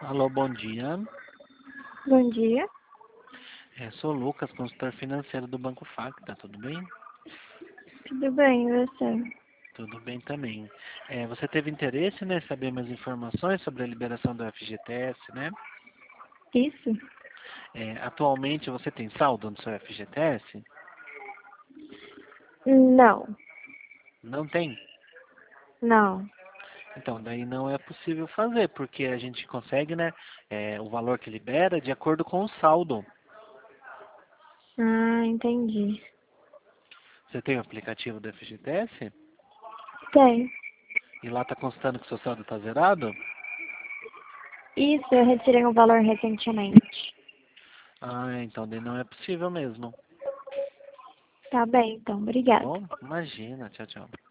Alô, bom dia. Bom dia. Sou o Lucas, consultor financeiro do Banco Facta, tudo bem? Tudo bem, e você? Tudo bem também. Você teve interesse, né, em saber mais informações sobre a liberação do FGTS, né? Isso? Atualmente você tem saldo no seu FGTS? Não, Não tem? não. Então, daí não é possível fazer, porque a gente consegue, né, o valor que libera de acordo com o saldo. Ah, entendi. Você tem o aplicativo do FGTS? Tem. E lá está constando que seu saldo está zerado? Isso, eu retirei um valor recentemente. Ah, então daí não é possível mesmo. Tá bem, então, Tá obrigada. bom? Imagina, tchau, tchau.